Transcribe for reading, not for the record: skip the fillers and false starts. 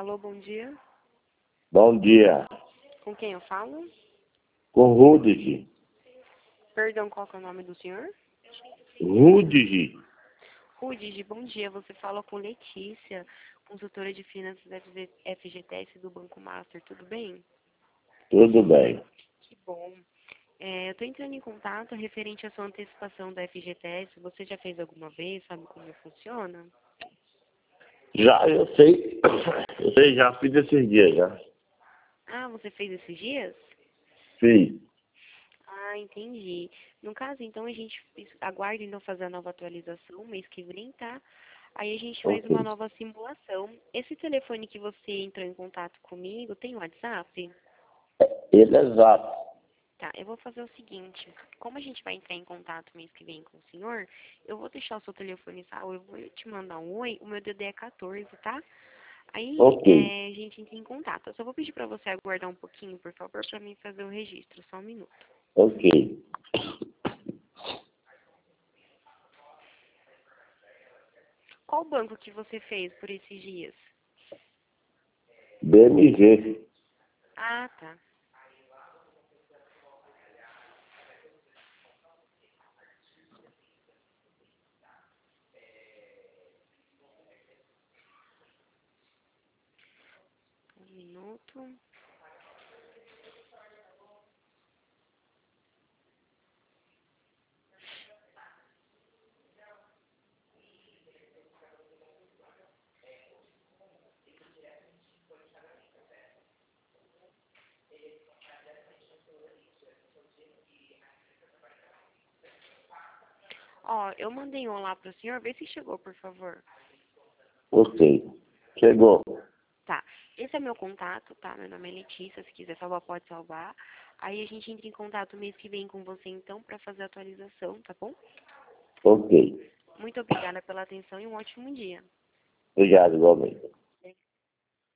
Alô, bom dia. Bom dia. Com quem eu falo? Com Rudig. Perdão, qual que é o nome do senhor? Rudig. Rudig, bom dia. Você fala com Letícia, consultora de finanças FGTS do Banco Master. Tudo bem? Tudo bem. Que bom. Eu estou entrando em contato referente à sua antecipação da FGTS. Você já fez alguma vez? Sabe como funciona? Já, eu sei. Eu sei, já fiz esses dias, já. Ah, você fez esses dias? Fiz. Ah, entendi. No caso, então, a gente aguarda então fazer a nova atualização mês que vem, tá? Aí a gente faz uma Ok. nova simulação. Esse telefone que você entrou em contato comigo tem WhatsApp? Ele é exato. Tá, eu vou fazer o seguinte. Como a gente vai entrar em contato mês que vem com o senhor, eu vou deixar o seu telefone salvo, eu vou te mandar um oi, o meu DD é 14, tá? Aí Ok. a gente entra em contato. Eu só vou pedir pra você aguardar um pouquinho, por favor, pra mim fazer o registro. Só um minuto. Ok. Qual banco que você fez por esses dias? BMG. Ah, tá. Um minuto. Ó, eu mandei um lá pro senhor, vê se chegou, por favor. Ok. Chegou. Tá. Esse é meu contato, tá? Meu nome é Letícia, se quiser salvar, pode salvar. Aí a gente entra em contato mês que vem com você, então, pra fazer a atualização, tá bom? Ok. Muito obrigada pela atenção e um ótimo dia. Obrigado, igualmente.